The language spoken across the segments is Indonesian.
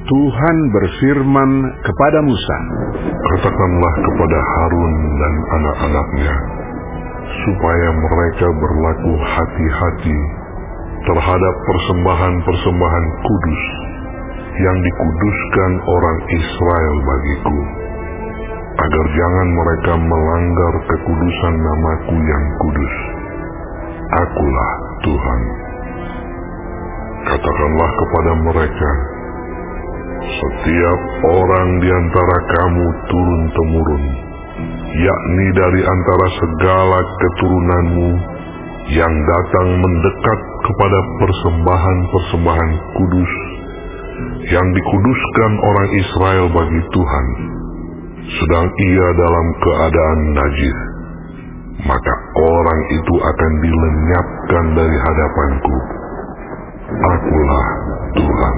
Tuhan berfirman kepada Musa, "Katakanlah kepada Harun dan anak-anaknya, supaya mereka berlaku hati-hati terhadap persembahan-persembahan kudus yang dikuduskan orang Israel bagiku, agar jangan mereka melanggar kekudusan namaku yang kudus. Akulah Tuhan. Katakanlah kepada mereka, setiap orang di antara kamu turun-temurun, yakni dari antara segala keturunanmu yang datang mendekat kepada persembahan-persembahan kudus yang dikuduskan orang Israel bagi Tuhan, sedang ia dalam keadaan najis, maka orang itu akan dilenyapkan dari hadapanku. Akulah Tuhan.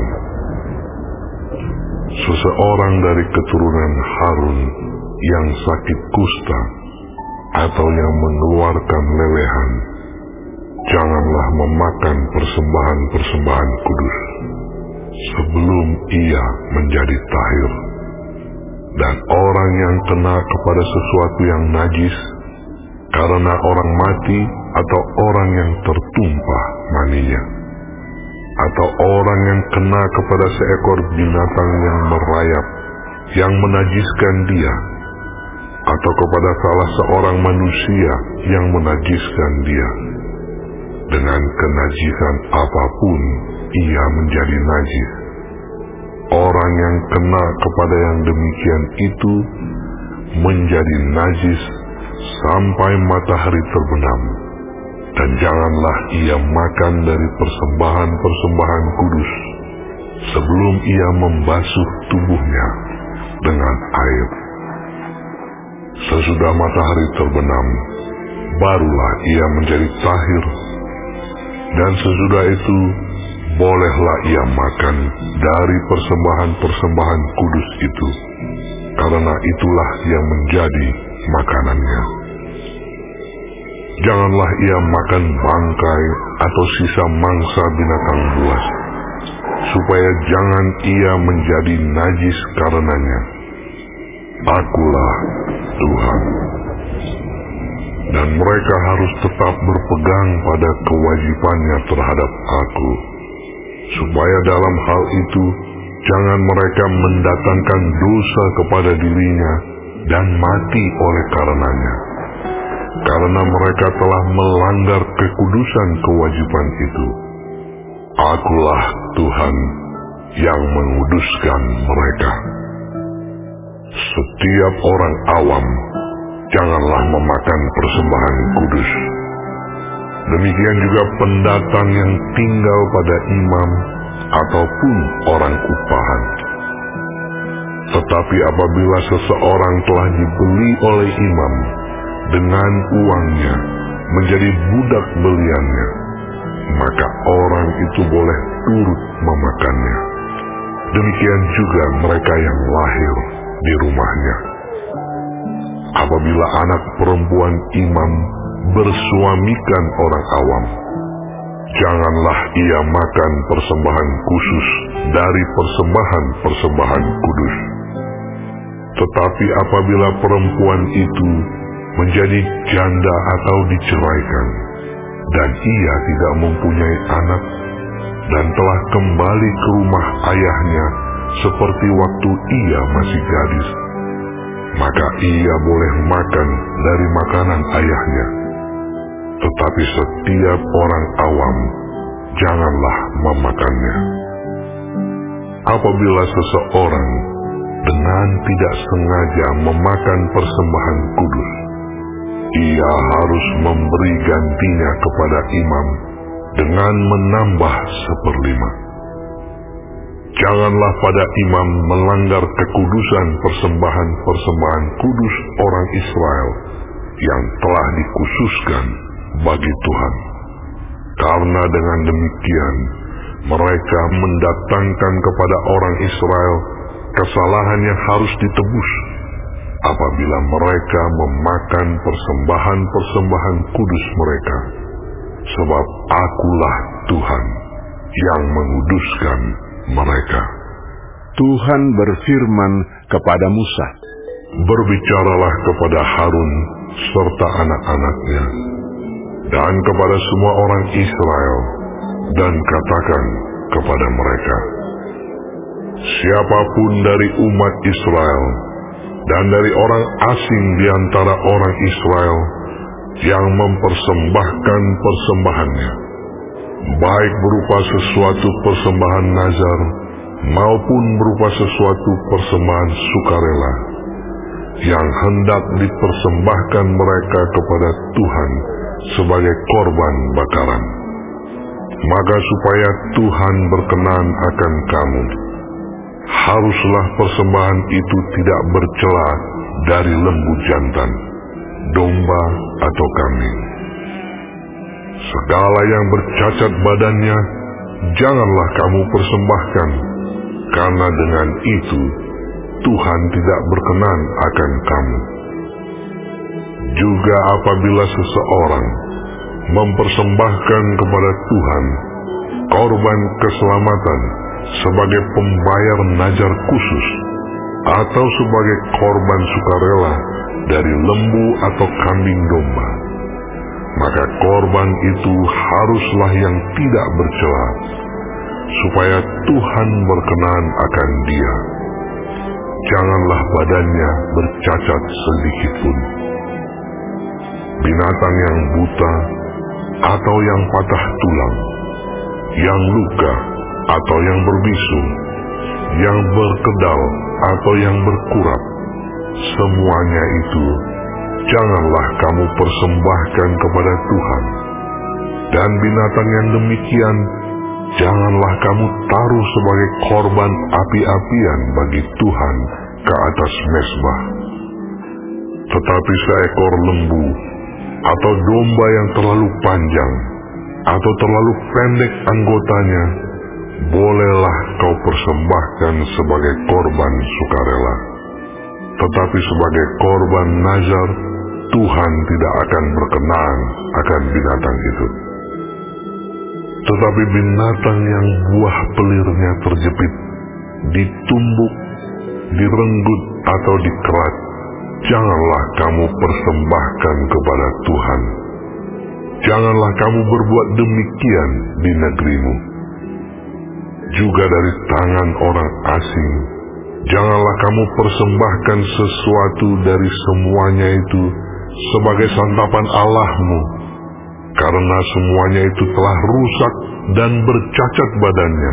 Seseorang dari keturunan Harun yang sakit kusta atau yang mengeluarkan lelehan, janganlah memakan persembahan-persembahan kudus sebelum ia menjadi tahir. Dan orang yang kena kepada sesuatu yang najis karena orang mati atau orang yang tertumpah maninya, atau orang yang kena kepada seekor binatang yang merayap yang menajiskan dia, atau kepada salah seorang manusia yang menajiskan dia, dengan kenajisan apapun ia menjadi najis. Orang yang kena kepada yang demikian itu menjadi najis sampai matahari terbenam, dan janganlah ia makan dari persembahan-persembahan kudus sebelum ia membasuh tubuhnya dengan air. Sesudah matahari terbenam, barulah ia menjadi tahir, dan sesudah itu bolehlah ia makan dari persembahan-persembahan kudus itu, karena itulah yang menjadi makanannya. Janganlah ia makan bangkai atau sisa mangsa binatang buas, supaya jangan ia menjadi najis karenanya. Akulah Tuhan. Dan mereka harus tetap berpegang pada kewajibannya terhadap Aku, supaya dalam hal itu jangan mereka mendatangkan dosa kepada dirinya dan mati oleh karenanya, karena mereka telah melanggar kekudusan kewajiban itu. Akulah Tuhan yang menguduskan mereka. Setiap orang awam janganlah memakan persembahan kudus. Demikian juga pendatang yang tinggal pada imam ataupun orang upahan. Tetapi apabila seseorang telah dibeli oleh imam dengan uangnya menjadi budak beliannya, maka orang itu boleh turut memakannya. Demikian juga mereka yang lahir di rumahnya. Apabila anak perempuan imam bersuamikan orang awam, janganlah ia makan persembahan khusus dari persembahan-persembahan kudus. Tetapi apabila perempuan itu menjadi janda atau diceraikan, dan ia tidak mempunyai anak, dan telah kembali ke rumah ayahnya seperti waktu ia masih gadis, maka ia boleh makan dari makanan ayahnya. Tetapi setiap orang awam janganlah memakannya. Apabila seseorang dengan tidak sengaja memakan persembahan kudus, ia harus memberi gantinya kepada imam dengan menambah 1/5. Janganlah pada imam melanggar kekudusan persembahan-persembahan kudus orang Israel yang telah dikhususkan bagi Tuhan, karena dengan demikian mereka mendatangkan kepada orang Israel kesalahan yang harus ditebus apabila mereka memakan persembahan-persembahan kudus mereka, sebab Akulah Tuhan yang menguduskan mereka. Tuhan berfirman kepada Musa, "Berbicaralah kepada Harun serta anak-anaknya, dan kepada semua orang Israel, dan katakan kepada mereka, siapapun dari umat Israel dan dari orang asing di antara orang Israel yang mempersembahkan persembahannya, baik berupa sesuatu persembahan nazar maupun berupa sesuatu persembahan sukarela, yang hendak dipersembahkan mereka kepada Tuhan sebagai korban bakaran, maka supaya Tuhan berkenan akan kamu, haruslah persembahan itu tidak bercela dari lembu jantan, domba atau kambing. Segala yang bercacat badannya janganlah kamu persembahkan, karena dengan itu Tuhan tidak berkenan akan kamu. Juga apabila seseorang mempersembahkan kepada Tuhan korban keselamatan sebagai pembayar najar khusus, atau sebagai korban sukarela dari lembu atau kambing domba, maka korban itu haruslah yang tidak bercela, supaya Tuhan berkenan akan dia. Janganlah badannya bercacat sedikit pun. Binatang yang buta atau yang patah tulang, yang luka atau yang berbisu, yang berkedal atau yang berkurap, semuanya itu janganlah kamu persembahkan kepada Tuhan. Dan binatang yang demikian janganlah kamu taruh sebagai korban api-apian bagi Tuhan ke atas mezbah. Tetapi seekor lembu atau domba yang terlalu panjang atau terlalu pendek anggotanya, bolehlah kau persembahkan sebagai korban sukarela. Tetapi sebagai korban nazar, Tuhan tidak akan berkenan akan binatang itu. Tetapi binatang yang buah pelirnya terjepit, ditumbuk, direnggut atau dikerat, janganlah kamu persembahkan kepada Tuhan. Janganlah kamu berbuat demikian di negerimu. Juga dari tangan orang asing, janganlah kamu persembahkan sesuatu dari semuanya itu sebagai santapan Allahmu, karena semuanya itu telah rusak dan bercacat badannya.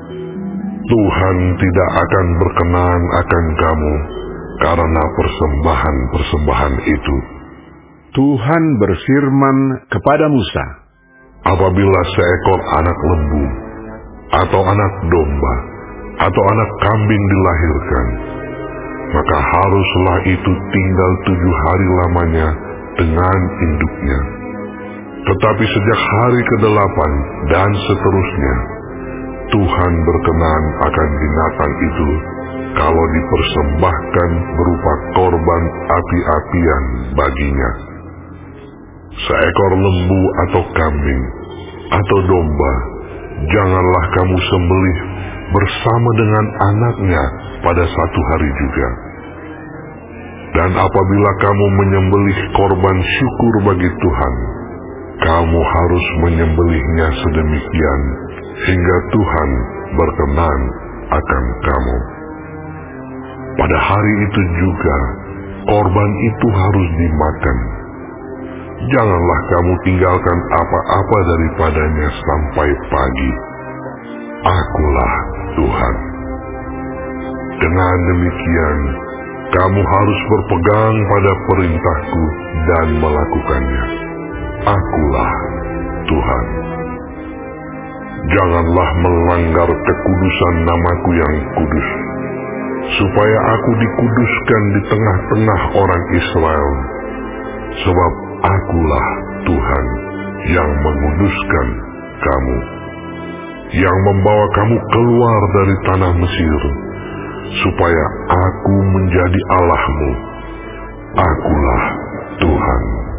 Tuhan tidak akan berkenan akan kamu karena persembahan-persembahan itu. Tuhan berfirman kepada Musa, apabila seekor anak lembu atau anak domba atau anak kambing dilahirkan, maka haruslah itu tinggal 7 hari lamanya dengan induknya. Tetapi sejak hari ke-8 dan seterusnya, Tuhan berkenan akan binatang itu kalau dipersembahkan berupa korban api-apian baginya. Seekor lembu atau kambing atau domba janganlah kamu sembelih bersama dengan anaknya pada 1 hari juga. Dan apabila kamu menyembelih korban syukur bagi Tuhan, kamu harus menyembelihnya sedemikian hingga Tuhan berkenan akan kamu. Pada hari itu juga korban itu harus dimakan. Janganlah kamu tinggalkan apa-apa daripadanya sampai pagi. Akulah Tuhan. Dengan demikian, kamu harus berpegang pada perintahku dan melakukannya. Akulah Tuhan. Janganlah melanggar kekudusan namaku yang kudus, supaya aku dikuduskan di tengah-tengah orang Israel. Sebab akulah Tuhan yang menguduskan kamu, yang membawa kamu keluar dari tanah Mesir, supaya aku menjadi Allahmu. Akulah Tuhan.